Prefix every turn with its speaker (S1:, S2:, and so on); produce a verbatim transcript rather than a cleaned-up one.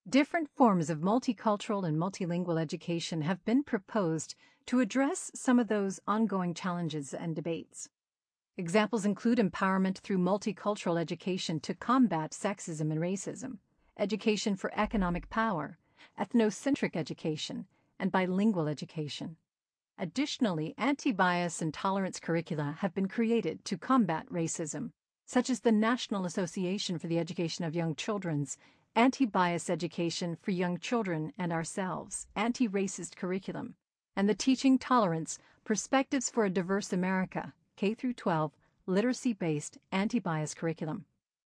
S1: Different forms of multicultural and multilingual education have been proposed to address some of those ongoing challenges and debates. Examples include empowerment through multicultural education to combat sexism and racism, education for economic power, ethnocentric education, and bilingual education. Additionally, anti-bias and tolerance curricula have been created to combat racism, such as the National Association for the Education of Young Children's Anti-Bias Education for Young Children and Ourselves, Anti-Racist Curriculum, and the Teaching Tolerance, Perspectives for a Diverse America, K through twelve, literacy-based anti-bias curriculum.